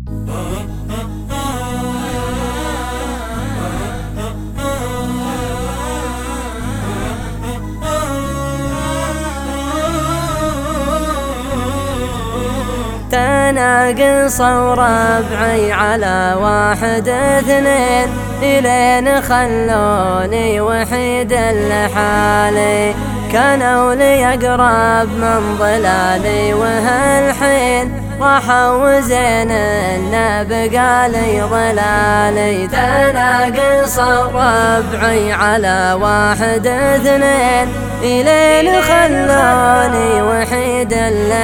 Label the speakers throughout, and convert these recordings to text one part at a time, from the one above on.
Speaker 1: تناقص وربعي على واحد اثنين، إلين خلوني وحيد لحالي. كانوا لي أقرب من ضلالي وهالحين راحوا وزين إنه بقالي ضلالي. تناقص ربعي على واحد اثنين، إلين خلوني وحيد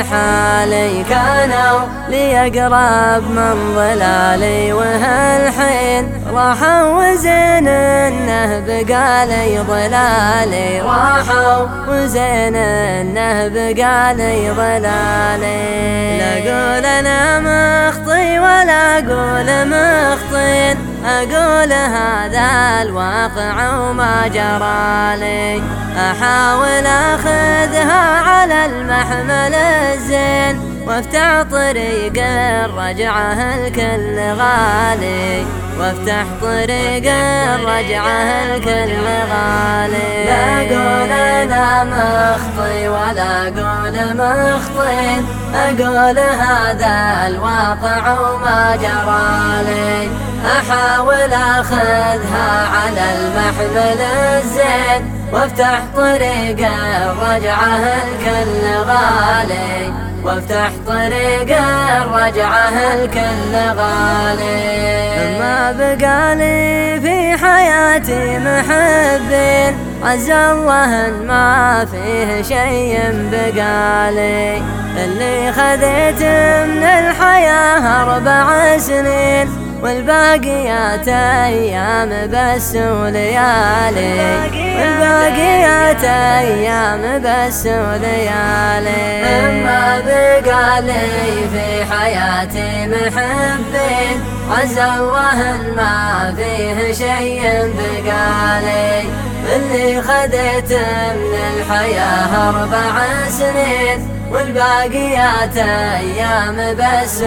Speaker 1: لحالي. كانوا لي أقرب من ضلالي وهالحين راحوا وزين إنه بقالي ضلالي. راحوا وزين إنه بقالي ضلالي. لا أقول أنا مخطي ولا أقول مخطين، أقول هذا الواقع وما جرالي. أحاول أخذها على المحمل الزين، وافتح طريق الرجعة الكل غالي. وافتح طريق الرجعة الكل غالي. لا أقول أنا مخطي ولا أقول مخطين، أقول هذا الواقع وما جرالي. أحاول أخذها على المحمل الزين، وافتح طريق الرجعة الكل غالي. وافتح طريق الرجعة الكل غالي. ما بقالي في حياتي محبين، عز الله إن ما فيه شيء بقالي. اللي خذيت من الحياة 4 سنين، والباقيات أيام بس وليالي. والباقيات أيام بس وليالي. ما بقالي في حياتي محبين، عز الله إن ما فيه شيء بقالي. اللي خذيت من الحياة 4 سنين، والباقيات أيام بس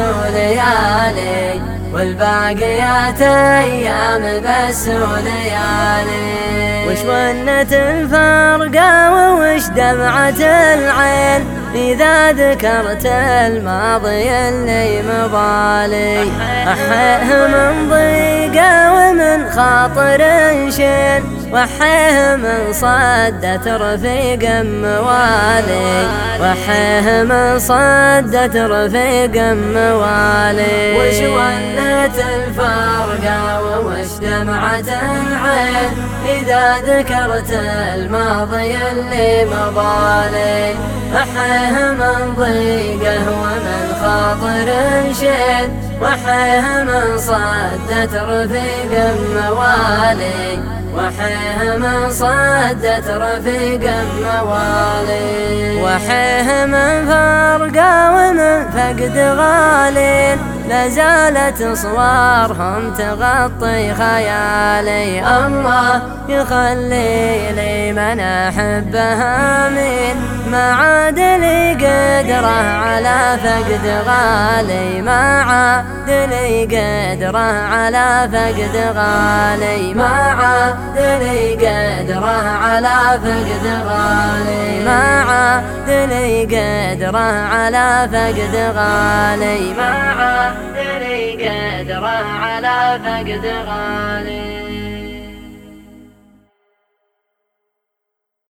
Speaker 1: وليالي. والباقيات أيام بس وليالي. وش ونة الفرقة ووش دمعة العين، إذا ذكرت الماضي اللي مضالي. أحيه من ضيقة ومن خاطر شين، وحيه من صدة رفيق موالي. وحيه من صدة رفيق موالي. وش ونة الفرقة ووش دمعة العين، إذا ذكرت الماضي اللي مضالي. أحيه من ضيقه ومن خاطر شين، وحيه من صدة رفيق موالي. وحيه من صدة رفيق موالي. وحيه من فرقة ومن فقد غالين، لازالت صورهم تغطي خيالي. الله يخلي لي من أحبها مين، ما عاد لي قدره على فقد غالي. ما عاد لي قدره على فقد غالي. ما عاد لي قدره على فقد غالي. ما عاد لي قدره على فقد غالي. ما عاد لي قدره على فقد غالي.